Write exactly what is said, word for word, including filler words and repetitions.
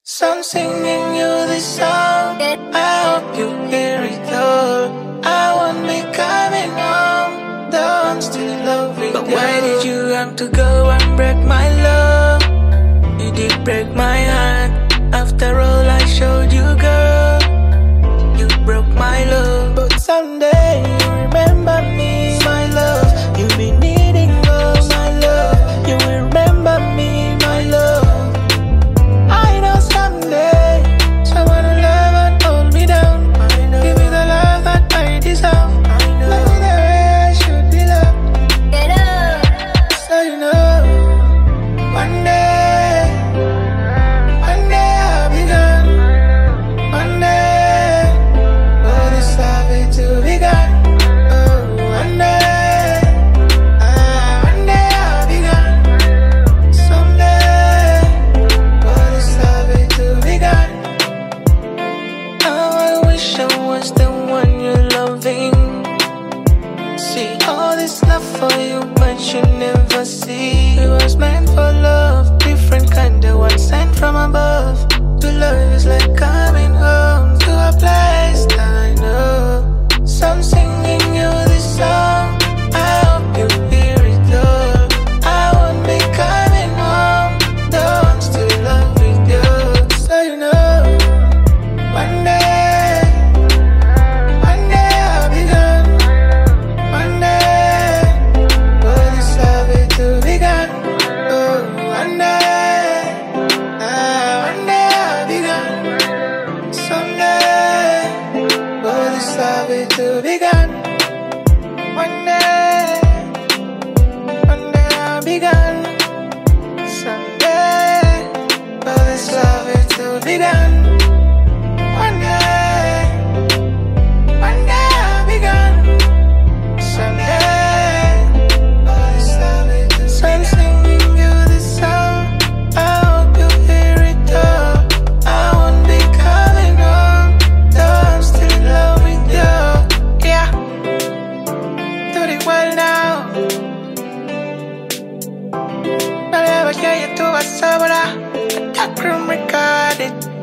So I'm singing you this song, I hope you hear it all. I won't be coming home, though I'm still loving you. But why did you have to go and break my love? You did break my heart. After all I showed you, girl, you broke my love. But someday you remember me, my love. You'll be needing all my love. You will remember me, my love. I know someday someone will love and hold me down. Give me the love that I deserve. Love me the way I should be loved. Get up. So you know, one day, one day I'll be gone. One day, all this love is to be gone. Oh, one day, ah, one day I'll be gone. Someday, all this love is to be gone. Oh, I wish I was the one you're loving. See all this love for you, but you never see. It was meant for love, different kind of one sent from above. To love is like coming home to a place I know. So I'm singing you this song, I hope you hear it all. I won't be coming home, though I'm still loving you. So you know, one day, one day I'll be gone. One day, all this love is to be gone. Oh, one day, ah, one day I'll be gone. Someday, all this love is to be gone. One day, one day I'll be gone. Someday, all this love is to be gone. One day, one day I'll be gone. Someday, all this love is to be gone. So I'm singing you this song, I hope you hear it all. I won't be coming home, though I'm still in love with you. Yeah, do it well now. No le voy a ir, tú vas a sobrar. Attack room recorded.